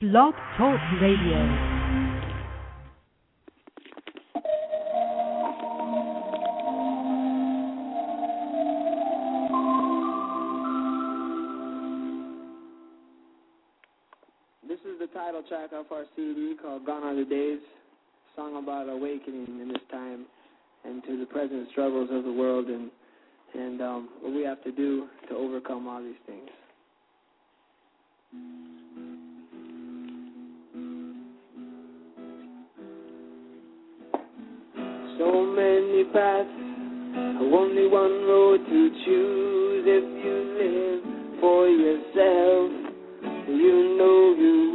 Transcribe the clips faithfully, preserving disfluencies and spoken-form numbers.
Blog Talk Radio. This is the title track of our C D called Gone Are the Days, a song about awakening in this time and to the present struggles of the world and, and um, what we have to do to overcome all these things. So many paths, only one road to choose. If you live for yourself, you know you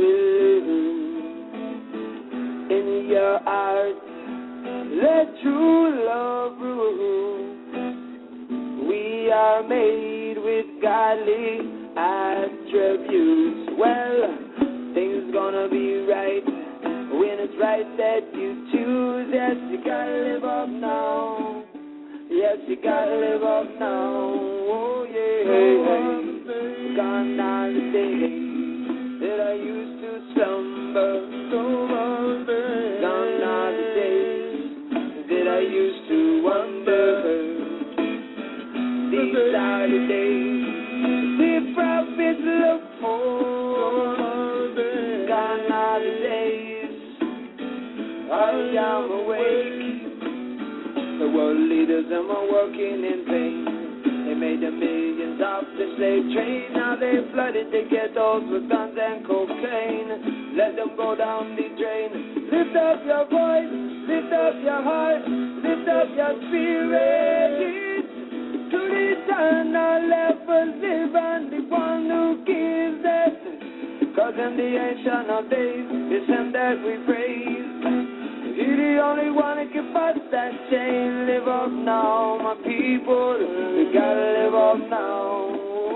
will. In your heart, let true love rule. We are made with godly attributes. Well, things gonna be right when it's right that you choose. Yes, you gotta live up now. Yes, you gotta live up now. Oh yeah. Gone are the days that I used to slumber. Gone are the days that I used to wonder. These are the days the prophets look for. Gone are the days I am awake. The world leaders them are working in vain. They made the millions off the slave train. Now they flooded the ghettos with guns and cocaine. Let them go down the drain. Lift up your voice, lift up your heart, lift up your spirit. To the eternal levels live and the one who gives it. Cause in the ancient of days, it's him that we praise. He's the only one that can bust that chain. Live up now, my people. We gotta live up now.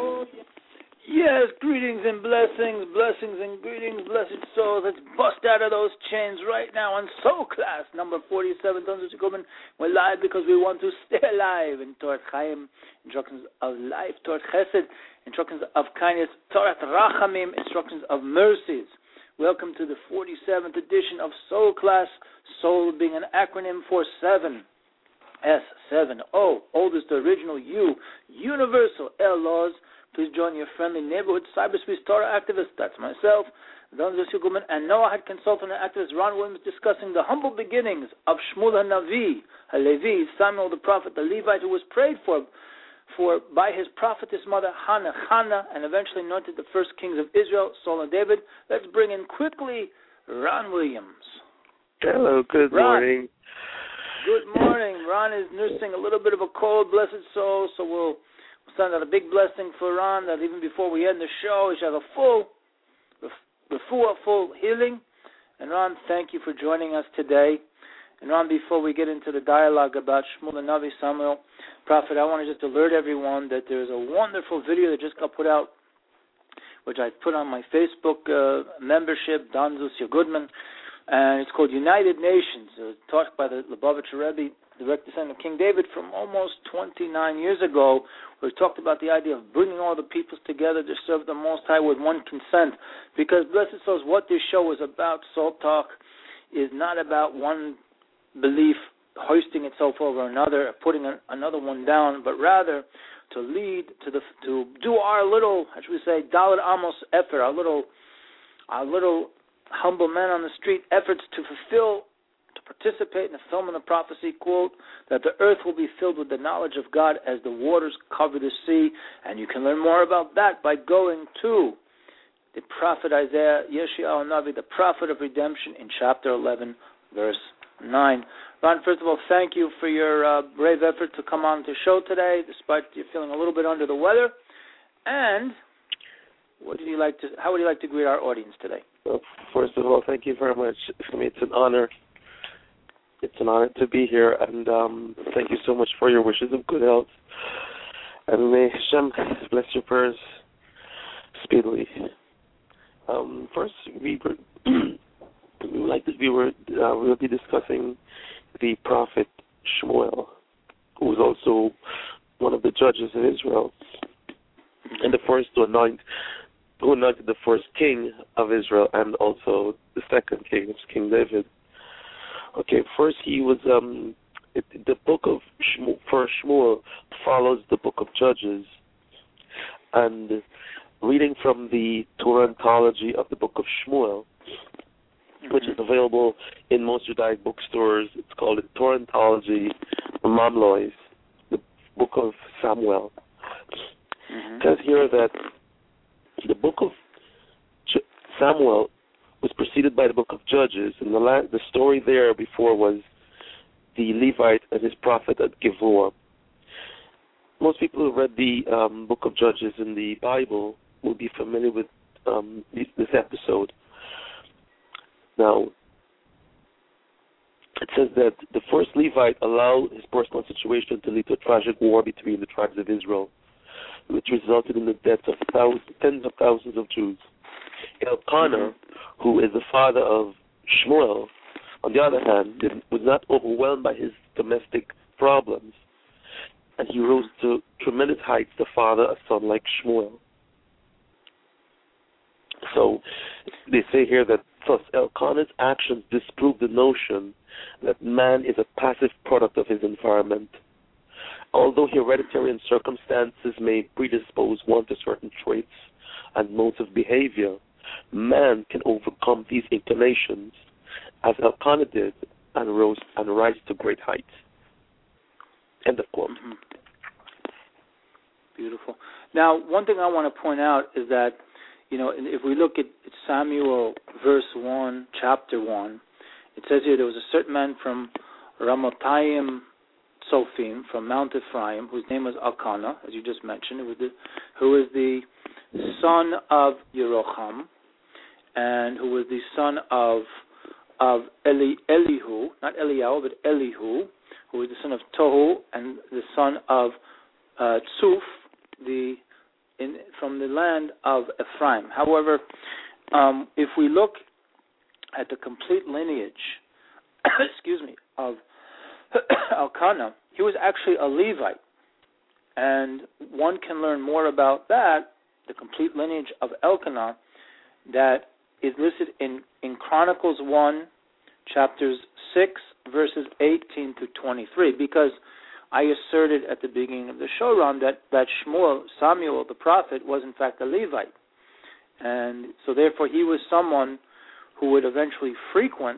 Yes, greetings and blessings, blessings and greetings, blessed souls. Let's bust out of those chains right now on Soul Class number forty-seven. We're live because we want to stay alive in Torah Chaim, instructions of life, Torah Chesed, instructions of kindness, Torah Rachamim, instructions of mercies. Welcome to the forty-seventh edition of Soul Class, Soul being an acronym for seven. S seven O, oldest original U, universal L laws. Please join your friendly neighborhood cyberspace Torah activist, that's myself, Don Zosio Guman, and Noah Had consultant and activist Ron Williams discussing the humble beginnings of Shmuel HaNavi, HaLevi, Samuel the prophet, the Levite who was prayed for for by his prophetess mother Hannah, Hannah, and eventually anointed the first kings of Israel, Saul and David. Let's bring in quickly Ron Williams. Hello, good Ron. morning. Good morning. Ron is nursing a little bit of a cold, blessed soul, so we'll send out a big blessing for Ron that even before we end the show, he should have a full, full, full healing. And Ron, thank you for joining us today. And Ron, before we get into the dialogue about Shmuel HaNavi, Samuel, prophet, I want to just alert everyone that there's a wonderful video that just got put out, which I put on my Facebook uh, membership, Don Zosio Goodman, and it's called United Nations, uh, taught by the Lubavitcher Rebbe, direct descendant of King David from almost twenty-nine years ago, where he talked about the idea of bringing all the peoples together to serve the Most High with one consent. Because, blessed souls, what this show is about, Soul Talk, is not about one belief hoisting itself over another, putting an, another one down, but rather to lead, to the to do our little, how should we say, Dalit Amos effort, our little, our little humble men on the street efforts to fulfill, to participate in the fulfillment of prophecy, quote, that the earth will be filled with the knowledge of God as the waters cover the sea. And you can learn more about that by going to the prophet Isaiah, Yeshayahu Navi, the prophet of redemption, in chapter eleven, verse nine. Ron, first of all, thank you for your uh, brave effort to come on the show today, despite you feeling a little bit under the weather. And what do you like to? How would you like to greet our audience today? Well, first of all, thank you very much. For me, it's an honor. It's an honor to be here, and um, thank you so much for your wishes of good health. And may Hashem bless your prayers speedily. Um, first, we were, like we were, uh, we'll be discussing the prophet Shmuel, who was also one of the judges in Israel, and the first to anoint who anointed the first king of Israel and also the second king, which is King David. Okay, first he was, um, it, the book of Shmuel, First Shmuel follows the book of Judges, and reading from the Torah anthology of the book of Shmuel, mm-hmm. which is available in most Judaic bookstores, it's called the Torah anthology Mamlois, the book of Samuel. Mm-hmm. It says here that the book of J- Samuel was preceded by the book of Judges, and the, la- the story there before was the Levite and his prophet at Givor. Most people who read the um, book of Judges in the Bible will be familiar with um, this, this episode. Now, it says that the first Levite allowed his personal situation to lead to a tragic war between the tribes of Israel, which resulted in the deaths of thousands, tens of thousands of Jews. Elkanah, who is the father of Shmuel, on the other hand, was not overwhelmed by his domestic problems, and he rose to tremendous heights to father a son like Shmuel. So they say here that thus Elkanah's actions disprove the notion that man is a passive product of his environment. Although hereditary and circumstances may predispose one to certain traits and modes of behavior, man can overcome these inclinations, as Elkanah did, and rose and rise to great heights. End of quote. Mm-hmm. Beautiful. Now, one thing I want to point out is that, you know, if we look at Samuel verse one, chapter one, it says here there was a certain man from Ramatayim Sophim, from Mount Ephraim, whose name was Elkanah, as you just mentioned, who was the, who was the son of Yeroham, and who was the son of of Eli, Elihu, not Eliyahu, but Elihu, who was the son of Tohu, and the son of uh, Tzuf, the in, from the land of Ephraim. However, um, if we look at the complete lineage, excuse me, of Elkanah, he was actually a Levite, and one can learn more about that, the complete lineage of Elkanah, that is listed in, in Chronicles one, chapters six, verses eighteen to twenty-three, because I asserted at the beginning of the show, Ron, that, that Shmuel, Samuel, the prophet, was in fact a Levite. And so therefore he was someone who would eventually frequent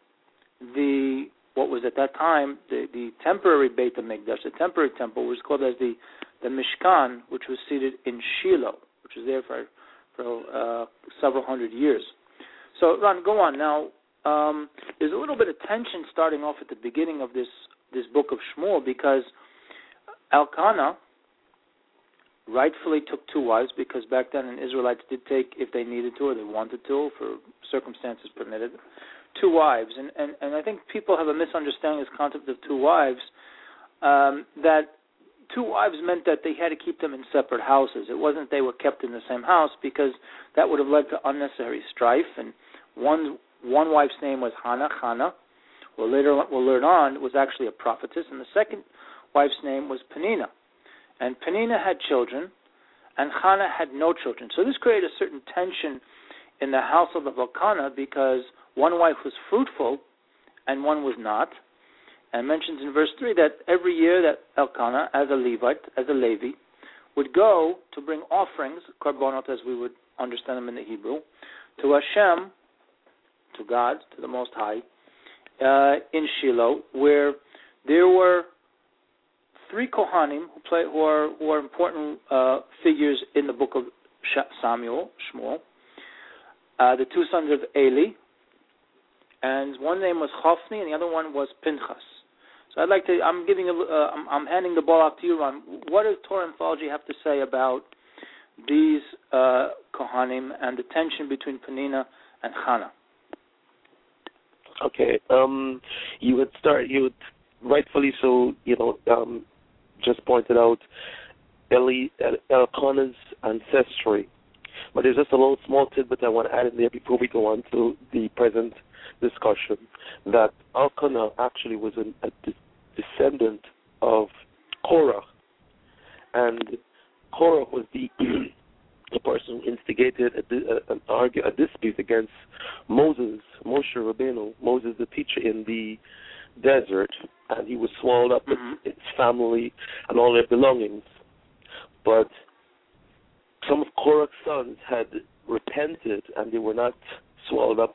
the, what was at that time, the, the temporary Beit HaMikdash, the temporary temple, which was called as the, the Mishkan, which was seated in Shiloh, which was there for, for uh, several hundred years. So, Ron, go on. Now, um, there's a little bit of tension starting off at the beginning of this this book of Shmuel, because Elkanah rightfully took two wives, because back then the Israelites did take, if they needed to or they wanted to, for circumstances permitted, two wives. And, and, and I think people have a misunderstanding of this concept of two wives, um, that two wives meant that they had to keep them in separate houses. It wasn't they were kept in the same house, because that would have led to unnecessary strife. And one one wife's name was Hannah, Hannah, well, later we'll learn on, was actually a prophetess, and the second wife's name was Penina. And Penina had children, and Hannah had no children. So this created a certain tension in the household of Elkanah, because one wife was fruitful and one was not. And mentions in verse three that every year that Elkanah, as a Levite, as a Levi, would go to bring offerings, karbonot as we would understand them in the Hebrew, to Hashem, to God, to the Most High, Uh, in Shiloh, where there were three Kohanim who play who are who are important uh, figures in the book of Samuel, Shmuel. Uh, the two sons of Eli, and one name was Hophni, and the other one was Pinchas. So I'd like to. I'm giving. A, uh, I'm, I'm handing the ball off to you, Ron. What does Torah anthology have to say about these uh, Kohanim and the tension between Penina and Hannah? Okay, um, you would start, you would rightfully so, you know, um, just pointed out Eli, Elkanah's ancestry. But there's just a little small tidbit I want to add in there before we go on to the present discussion, that Elkanah actually was an, a descendant of Korah. And Korah was the the person who instigated a, a, an argue, a dispute against Moses, Moshe Rabbeinu, Moses the teacher in the desert, and he was swallowed up mm-hmm. with its family and all their belongings. But some of Korach's sons had repented, and they were not swallowed up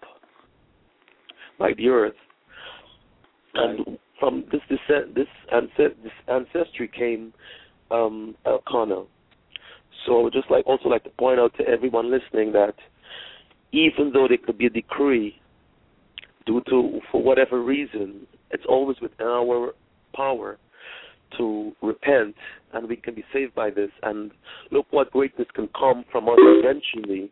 by the earth. Right. And from this descent, this, ancest- this ancestry came um, Elkanah. So I would just like also like to point out to everyone listening that even though there could be a decree due to, for whatever reason, it's always within our power to repent, and we can be saved by this. And look what greatness can come from us eventually,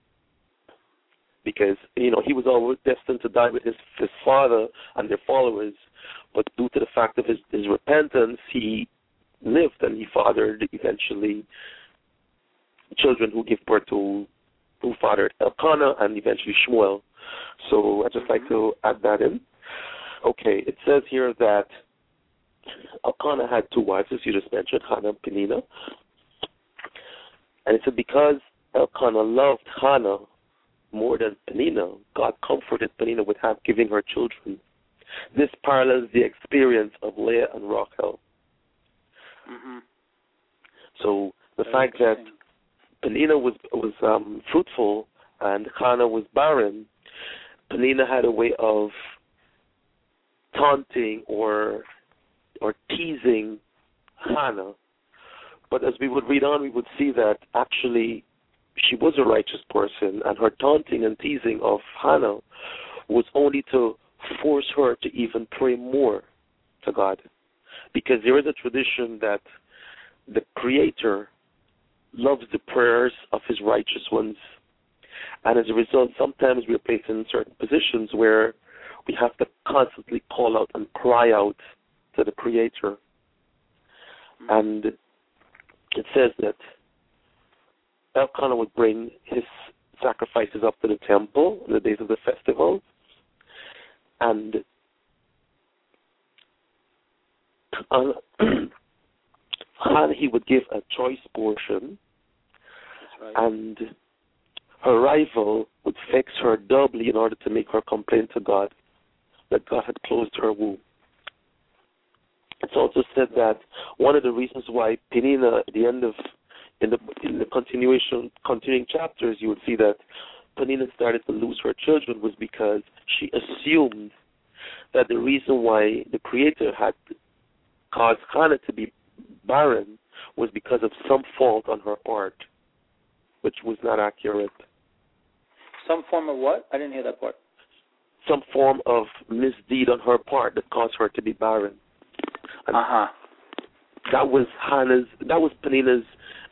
because, you know, he was always destined to die with his, his father and their followers, but due to the fact of his, his repentance, he lived and he fathered eventually children who give birth to, who fathered Elkanah and eventually Shmuel. So I'd just like to add that in. Okay, it says here that Elkanah had two wives, as you just mentioned, Hannah and Penina. And it said because Elkanah loved Hannah more than Penina, God comforted Penina with half giving her children. This parallels the experience of Leah and Rachel. Mm-hmm. So the Very fact that Penina was was um, fruitful and Hannah was barren, Penina had a way of taunting or or teasing Hannah. But as we would read on, we would see that actually she was a righteous person, and her taunting and teasing of Hannah was only to force her to even pray more to God. Because there is a tradition that the Creator loves the prayers of his righteous ones. And as a result, sometimes we are placed in certain positions where we have to constantly call out and cry out to the Creator. And it says that Elkanah would bring his sacrifices up to the temple in the days of the festivals, and uh, and he would give a choice portion, right. and her rival would vex her doubly in order to make her complain to God that God had closed her womb. It's also said that one of the reasons why Penina, at the end of in the in the continuation continuing chapters, you would see that Penina started to lose her children was because she assumed that the reason why the Creator had caused Hannah to be barren was because of some fault on her part, which was not accurate. Some form of what? I didn't hear that part. Some form of misdeed on her part that caused her to be barren. Uh huh. That was Hannah's. That was Penina's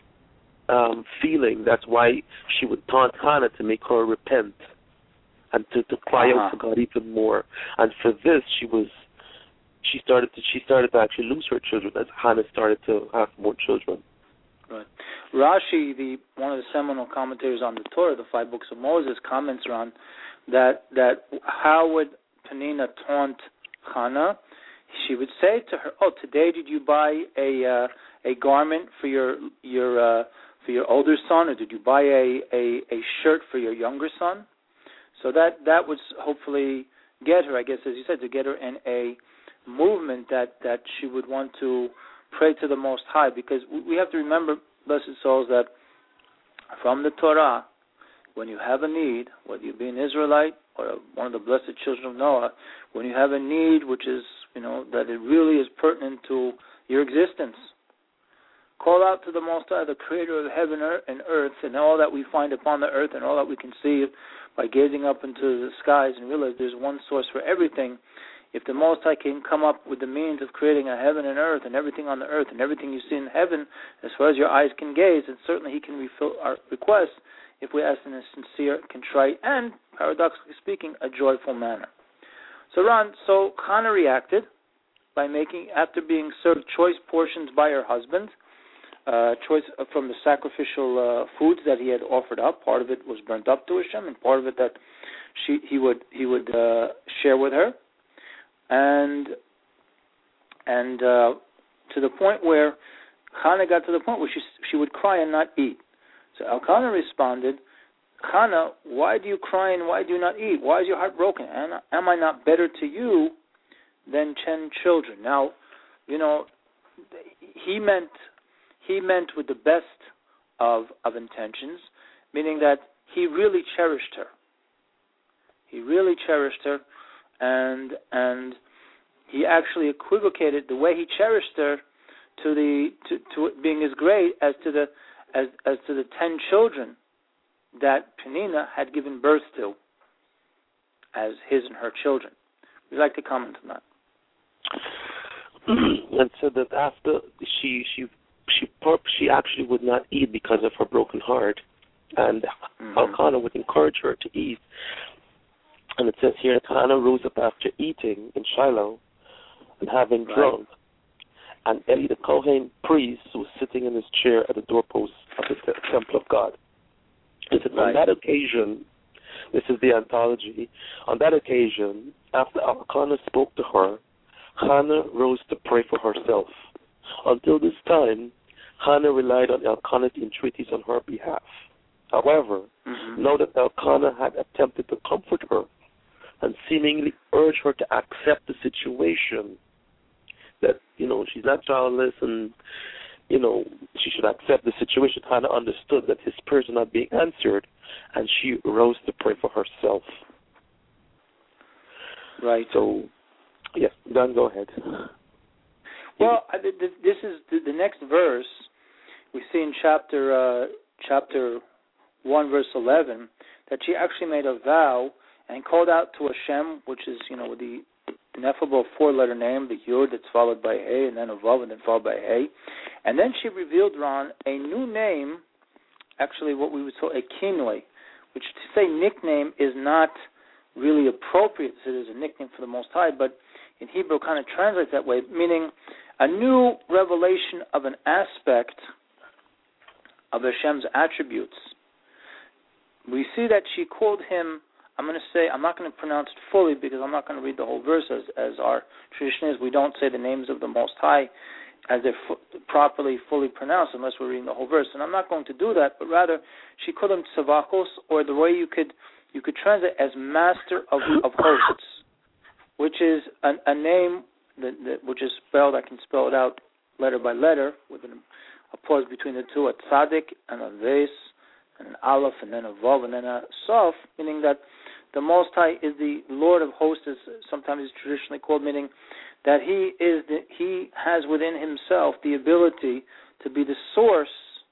um, feeling. That's why she would taunt Hannah to make her repent and to, to cry uh-huh. out to God even more. And for this, she was. She started to. She started to actually lose her children as Hannah started to have more children. Right. Rashi, the one of the seminal commentators on the Torah, the five books of Moses, comments on that. That how would Penina taunt Hannah? She would say to her, "Oh, today did you buy a uh, a garment for your your uh, for your older son, or did you buy a, a, a shirt for your younger son?" So that that would hopefully get her, I guess, as you said, to get her in a movement that, that she would want to pray to the Most High, because we have to remember, blessed souls, that from the Torah, when you have a need, whether you be an Israelite or one of the blessed children of Noah, when you have a need which is, you know, that it really is pertinent to your existence, call out to the Most High, the Creator of heaven and earth, and all that we find upon the earth and all that we can see by gazing up into the skies, and realize there's one source for everything. If the Most High can come up with the means of creating a heaven and earth and everything on the earth and everything you see in heaven, as far as your eyes can gaze, then certainly He can refill our requests if we ask in a sincere, contrite, and, paradoxically speaking, a joyful manner. So, Ron, so Hannah reacted by making, after being served choice portions by her husband, uh, choice from the sacrificial uh, foods that he had offered up. Part of it was burnt up to Hashem, and part of it that she he would he would uh, share with her. And and uh, to the point where Hannah got to the point where she she would cry and not eat. So Elkanah responded, Hannah, why do you cry and why do you not eat? Why is your heart broken? And am I not better to you than ten children? Now, you know, he meant he meant with the best of of intentions, meaning that he really cherished her. He really cherished her, and and he actually equivocated the way he cherished her to the to, to it being as great as to the as as to the ten children that Penina had given birth to as his and her children. Would you like to comment on that? And said that after she she she she actually would not eat because of her broken heart, and mm-hmm. Elkanah would encourage her to eat. And it says here that Hannah rose up after eating in Shiloh and having right. drunk, and Eli the Kohen priest was sitting in his chair at the doorpost of the t- temple of God. It said, right. on that occasion, this is the anthology, on that occasion, after Elkanah spoke to her, Hannah rose to pray for herself. Until this time, Hannah relied on Elkanah's entreaties on her behalf. However, mm-hmm. now that Elkanah had attempted to comfort her and seemingly urged her to accept the situation, that, you know, she's not childless and, you know, she should accept the situation, Hannah understood that his prayers are not being answered, and she rose to pray for herself. Right. So, yes, Dan, go ahead. Well, this is the next verse we see in chapter uh, chapter one, verse eleven, that she actually made a vow and called out to Hashem, which is, you know, the ineffable four-letter name, the Yud that's followed by Hey, and then a Vav, and then followed by Hey. And then she revealed, Ron, a new name, actually what we would call a kinoi, which to say nickname is not really appropriate. It is a nickname for the Most High, but in Hebrew it kind of translates that way, meaning a new revelation of an aspect of Hashem's attributes. We see that she called him, I'm going to say, I'm not going to pronounce it fully because I'm not going to read the whole verse as, as our tradition is. We don't say the names of the Most High as they're f- properly, fully pronounced unless we're reading the whole verse. And I'm not going to do that, but rather she called him Tzavakos, or the way you could you could translate as Master of, of Hosts, which is a, a name that, that which is spelled, I can spell it out letter by letter with an, a pause between the two, a Tzadik and a Ves, and an Aleph, and then a Vav, and then a Sof, meaning that the Most High is the Lord of Hosts, as sometimes is traditionally called, meaning that He is the, He has within Himself the ability to be the source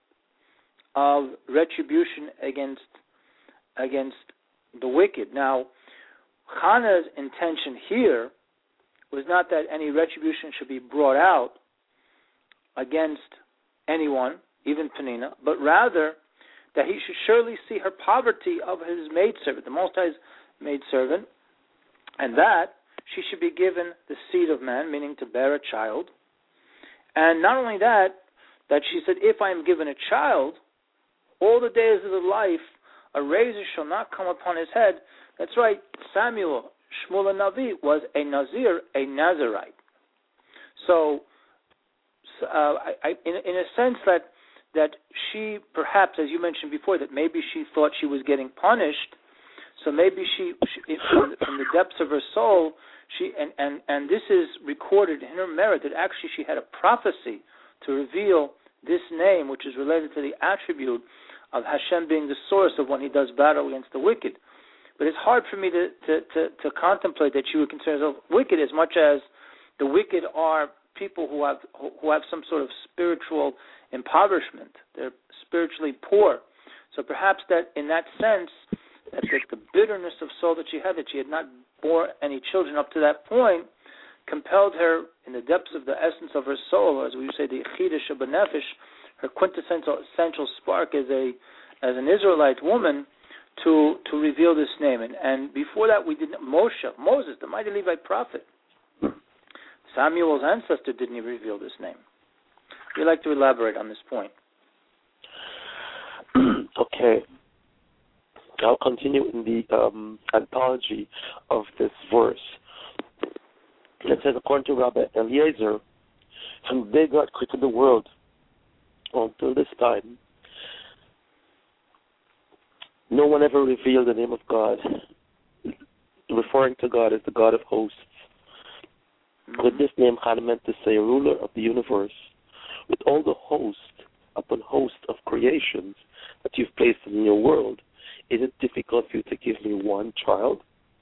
of retribution against against the wicked. Now, Hannah's intention here was not that any retribution should be brought out against anyone, even Penina, but rather that he should surely see her poverty of his maidservant, the Most High's maidservant, and that she should be given the seed of man, meaning to bear a child. And not only that, that she said, if I am given a child, all the days of the life, a razor shall not come upon his head. That's right, Samuel, Shmuel Navi, was a Nazir, a Nazirite. So, uh, I, I, in, in a sense that that she, perhaps, as you mentioned before, that maybe she thought she was getting punished, so maybe she, she from, from the depths of her soul, she and, and, and this is recorded in her merit, that actually she had a prophecy to reveal this name, which is related to the attribute of Hashem being the source of when He does battle against the wicked. But it's hard for me to, to, to, to contemplate that she would consider herself wicked, as much as the wicked are people who have who have some sort of spiritual impoverishment. They're spiritually poor. So perhaps that in that sense, that the, the bitterness of soul that she had, that she had not borne any children up to that point, compelled her in the depths of the essence of her soul, as we say, the Chidush B'Nefesh, her quintessential essential spark as a as an Israelite woman, to to reveal this name. And, and before that, we didn't. Moshe, Moses, the mighty Levite prophet, Samuel's ancestor, didn't even reveal this name. Would you like to elaborate on this point? Okay. I'll continue in the um, anthology of this verse. It says, according to Rabbi Eliezer, from the day God created the world until this time, no one ever revealed the name of God, referring to God as the God of hosts. Mm-hmm. With this name, Hannah meant to say, ruler of the universe, with all the host upon host of creations that you've placed in your world. Is it difficult for you to give me one child?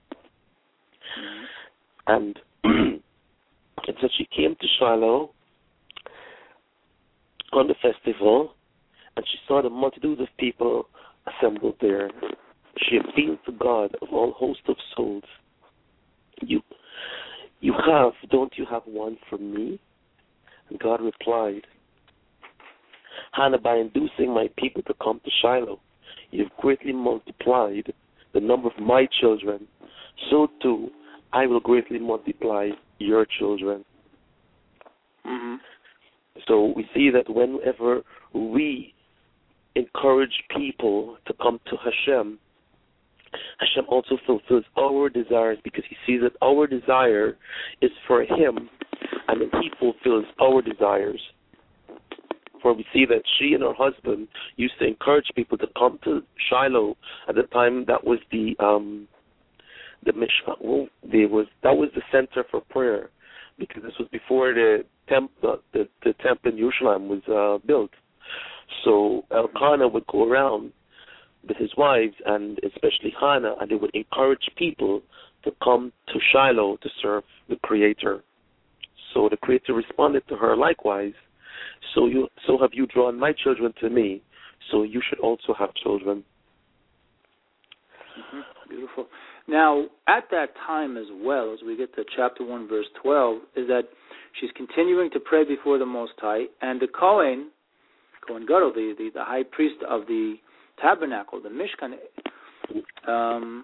And it said she came to Shiloh on the festival, and she saw the multitude of people assembled there. She appealed to God of all hosts of souls. You, you have, don't you have one for me? And God replied, Hannah, by inducing my people to come to Shiloh, you've greatly multiplied the number of my children. So too, I will greatly multiply your children. Mm-hmm. So we see that whenever we encourage people to come to Hashem, Hashem also fulfills our desires, because he sees that our desire is for him, and then he fulfills our desires. For we see that she and her husband used to encourage people to come to Shiloh at the time. That was the um, the Mishkan. Well, there was that was the center for prayer, because this was before the temple, the, the temple in Yerushalayim was uh, built. So Elkanah would go around with his wives, and especially Hannah, and they would encourage people to come to Shiloh to serve the Creator. So the Creator responded to her likewise. So you, so have you drawn my children to me, so you should also have children. Mm-hmm. Beautiful. Now, at that time as well, as we get to chapter one, verse twelve, is that she's continuing to pray before the Most High, and the Kohen, Kohen Gadol, the, the, the high priest of the tabernacle, the Mishkan, um,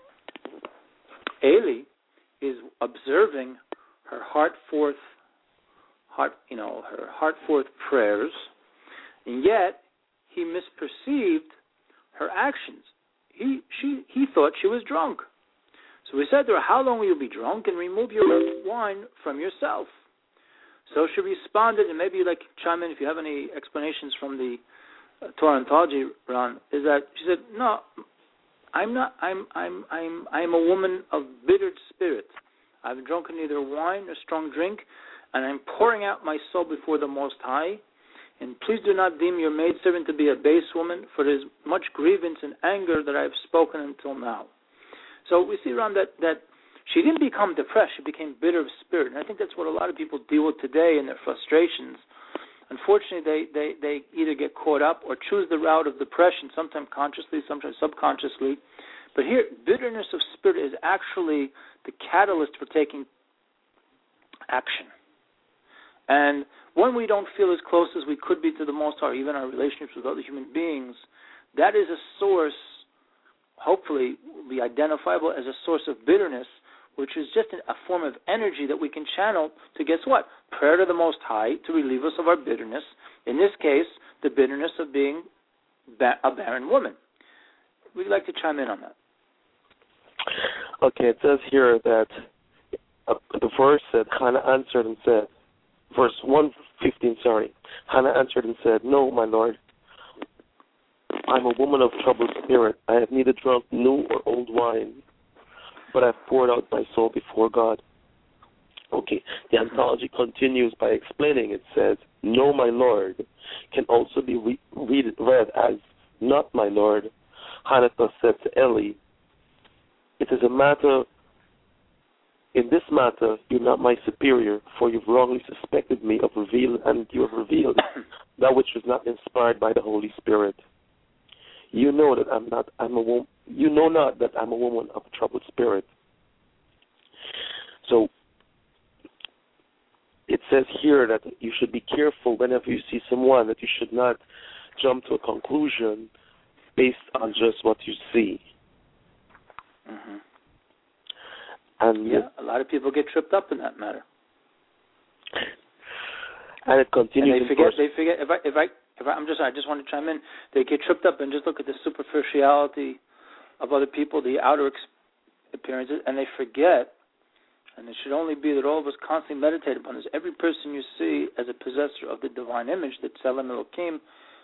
Eli, is observing her heart forth Heart, you know, her heart forth prayers, and yet he misperceived her actions. He, she, he thought she was drunk. So he said to her, "How long will you be drunk? And remove your wine from yourself." So she responded, and maybe you'd like to chime in if you have any explanations from the uh, Torah ontology, Ron. Is that she said, "No, I'm not. I'm, I'm, I'm, I'm a woman of bittered spirit. I've drunken neither wine nor strong drink, and I'm pouring out my soul before the Most High. And please do not deem your maidservant to be a base woman, for there is much grievance and anger that I have spoken until now." So we see around that, that she didn't become depressed, she became bitter of spirit. And I think that's what a lot of people deal with today in their frustrations. Unfortunately, they, they, they either get caught up or choose the route of depression, sometimes consciously, sometimes subconsciously. But here, bitterness of spirit is actually the catalyst for taking action. And when we don't feel as close as we could be to the Most High, even our relationships with other human beings, that is a source, hopefully, will be identifiable as a source of bitterness, which is just a form of energy that we can channel to, guess what? Prayer to the Most High to relieve us of our bitterness. In this case, the bitterness of being a barren woman. We'd like to chime in on that. Okay, it says here that uh, the verse said, Hannah answered and said, verse one fifteen, sorry. Hannah answered and said, "No, my Lord, I'm a woman of troubled spirit. I have neither drunk new or old wine, but I've poured out my soul before God." Okay, the anthology continues by explaining. It says, "No, my Lord," can also be re- read, read as, "Not my Lord." Hannah said to Eli, "It is a matter In this matter, you're not my superior, for you've wrongly suspected me of revealing, and you have revealed that which was not inspired by the Holy Spirit. You know that I'm not. I'm a woman. You know not that I'm a woman of a troubled spirit." So it says here that you should be careful whenever you see someone, that you should not jump to a conclusion based on just what you see. Mm-hmm. And yeah, a lot of people get tripped up in that matter. And it continues. And they forget. They forget. If I, if I, if I, I'm just, I just want to chime in. They get tripped up and just look at the superficiality of other people, the outer ex- appearances, and they forget. And it should only be that all of us constantly meditate upon this. Every person you see as a possessor of the divine image, that Tselem Elokim,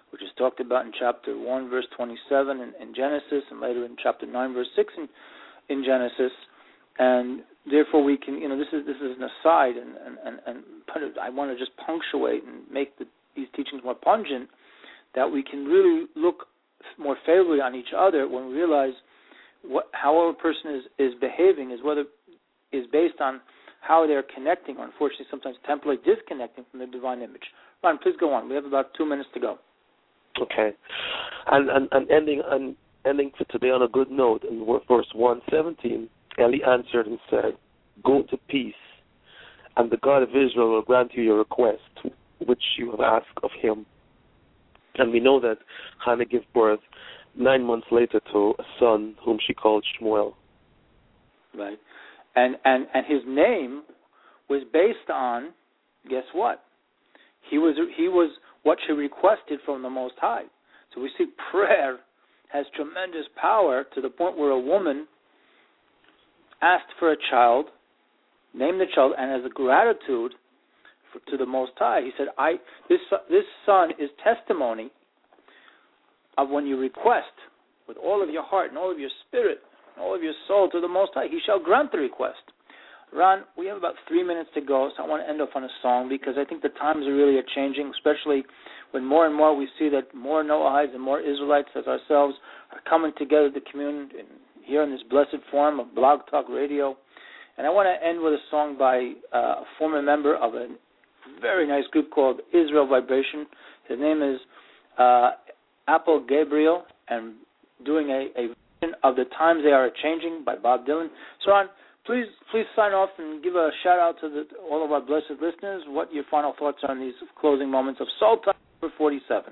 which is talked about in chapter one, verse twenty-seven in, in Genesis, and later in chapter nine, verse six in, in Genesis. And therefore we can, you know, this is this is an aside, and, and, and, and put it, I want to just punctuate and make the, these teachings more pungent, that we can really look more favorably on each other when we realize what how a person is, is behaving is whether is based on how they're connecting, or unfortunately sometimes temporarily disconnecting from the divine image. Ron, please go on. We have about two minutes to go. Okay. And and, and ending and ending for today on a good note, in verse one seventeen, Eli answered and said, "Go to peace, and the God of Israel will grant you your request, which you have asked of him." And we know that Hannah gave birth nine months later to a son whom she called Shmuel. Right. And, and and his name was based on, guess what? He was he was what she requested from the Most High. So we see prayer has tremendous power to the point where a woman asked for a child, named the child, and as a gratitude for, to the Most High, he said, "I this this son is testimony of when you request with all of your heart and all of your spirit, all of your soul to the Most High, he shall grant the request." Ron, we have about three minutes to go, so I want to end off on a song because I think the times are really changing, especially when more and more we see that more Noahites and more Israelites as ourselves are coming together to commune in, here in this blessed form of Blog Talk Radio. And I want to end with a song by uh, a former member of a very nice group called Israel Vibration. His name is uh, Apple Gabriel, and doing a, a of the times they are changing by Bob Dylan. So, Ron, please please sign off and give a shout out to the, all of our blessed listeners. What your final thoughts are on these closing moments of Soul Time number forty-seven?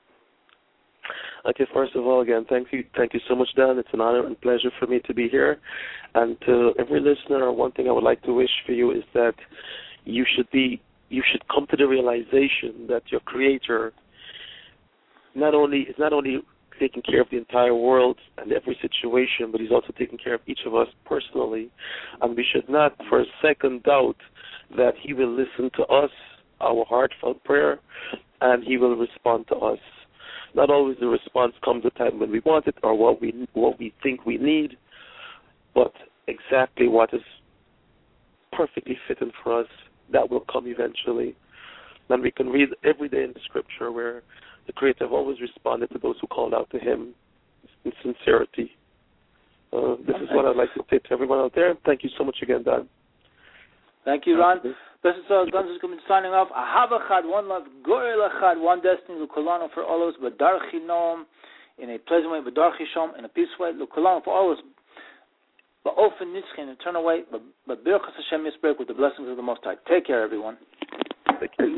Okay, first of all, again, thank you, thank you so much, Dan. It's an honor and pleasure for me to be here. And to every listener, one thing I would like to wish for you is that you should be, you should come to the realization that your Creator not only is not only taking care of the entire world and every situation, but he's also taking care of each of us personally. And we should not for a second doubt that he will listen to us, our heartfelt prayer, and he will respond to us. Not always the response comes at a time when we want it or what we what we think we need, but exactly what is perfectly fitting for us, that will come eventually. And we can read every day in the scripture where the Creator have always responded to those who called out to him in sincerity. Uh, this is what I'd like to say to everyone out there. Thank you so much again, Dan. Thank you, Ron. This is uh, Guns is signing off. Ahava Chad, one love, Gorel Chad, one destiny, Lukolano for all of us, Badarchi Noam, in a pleasant way, Badarchi Shom, in a peaceful way, Lukolano for all of us, Ba'ofen Nitzchi, in an eternal way, but Birchas Hashem Yisberg, with the blessings of the Most High. Take care, everyone. Take care.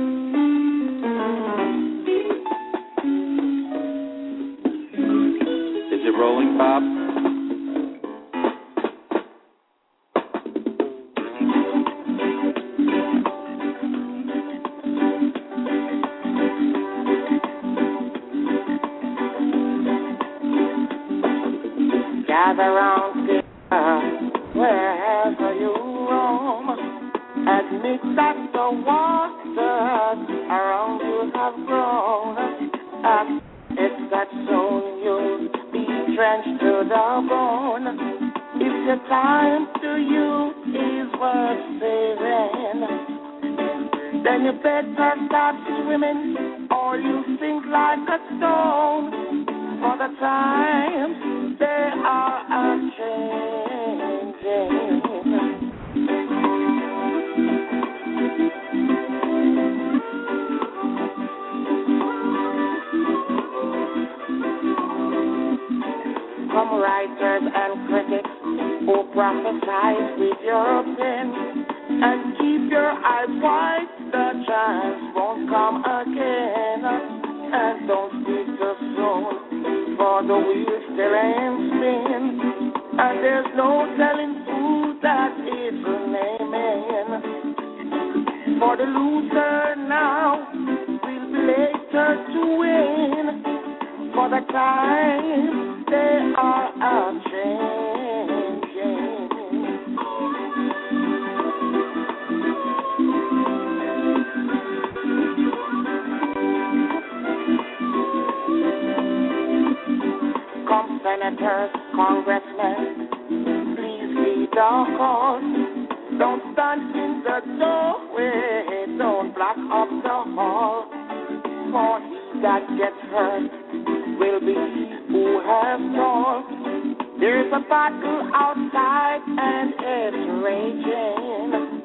Is it rolling, Bob? Gather round, dear, wherever you roam. Admit that the waters around you have grown. And it's that soon you'll be drenched to the bone. If the time to you is worth saving, then you better start swimming, or you sink like a stone. For the times they are a-changing. Come writers and critics who prophesize with your pen, and keep your eyes wide, the chance won't come again. And don't speak too soon, for the wheels still ain't spin, and there's no telling who that is naming. For the loser now will be later to win, for the times they are a-changing. your call. Don't stand in the doorway, don't block up the hall. For he that gets hurt will be he who has told. There is a battle outside and it's raging.